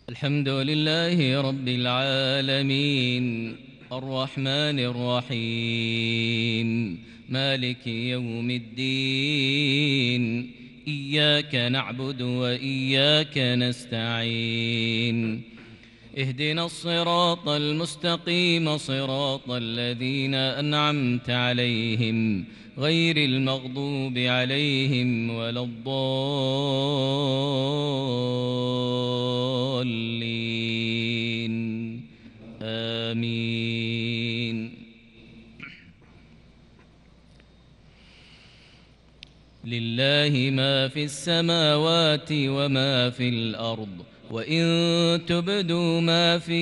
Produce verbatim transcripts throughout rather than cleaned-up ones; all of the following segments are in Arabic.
الحمد لله رب العالمين الرحمن الرحيم مالك يوم الدين إياك نعبد وإياك نستعين اهدنا الصراط المستقيم صراط الذين أنعمت عليهم غير المغضوب عليهم ولا الضالين آمين. لله ما في السماوات وما في الأرض وإن تبدوا ما في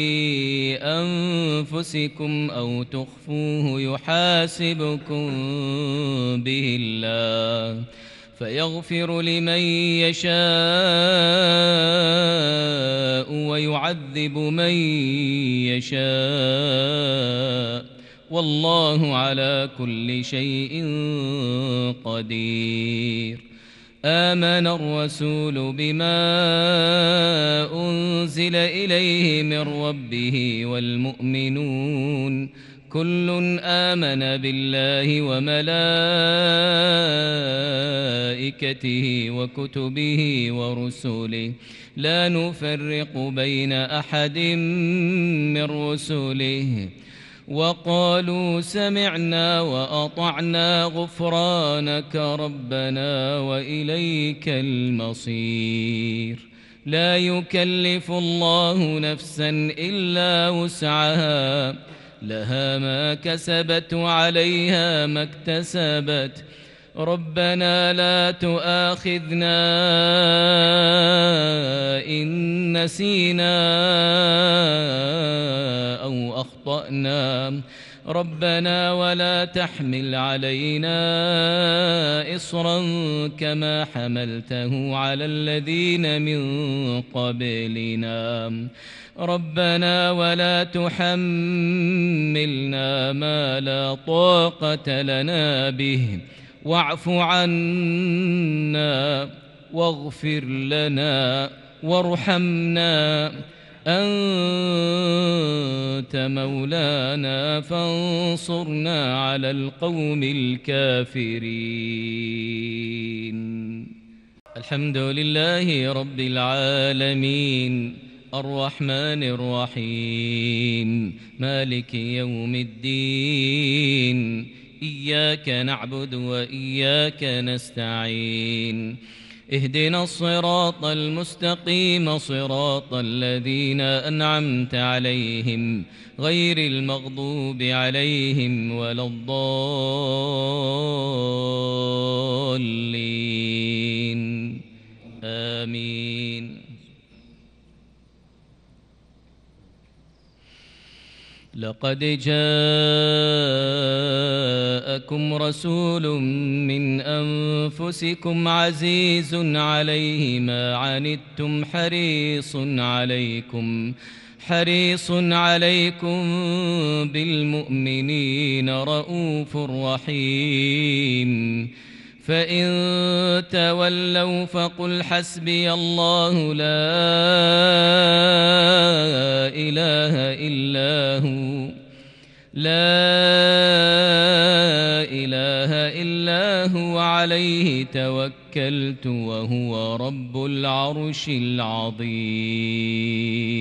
أنفسكم أو تخفوه يحاسبكم به الله فيغفر لمن يشاء ويعذب من يشاء والله على كل شيء قدير. آمن الرسول بما أنزل إليه من ربه والمؤمنون كل آمن بالله وملائكته وكتبه ورسله لا نفرق بين أحد من رسله وقالوا سمعنا وأطعنا غفرانك ربنا وإليك المصير. لا يكلف الله نفسا إلا وسعها لها ما كسبت وعليها ما اكتسبت ربنا لا تؤاخذنا إن نسينا أو أخطأنا ربنا ولا تحمل علينا إصرا كما حملته على الذين من قبلنا ربنا ولا تحملنا ما لا طاقة لنا به واعف عنا واغفر لنا وارحمنا أنت مولانا فانصرنا على القوم الكافرين. الحمد لله رب العالمين الرحمن الرحيم مالك يوم الدين إياك نعبد وإياك نستعين اهدنا الصراط المستقيم صراط الذين أنعمت عليهم غير المغضوب عليهم ولا الضالين آمين. لقد جاءكم رسول من أنفسكم عزيز عليه ما عنتم حريص عليكم حريص عليكم بالمؤمنين رؤوف رحيم. فإن تولوا فقل حسبي الله لا إله إلا هو لا إله إلا هو عليه توكلت وهو رب العرش العظيم.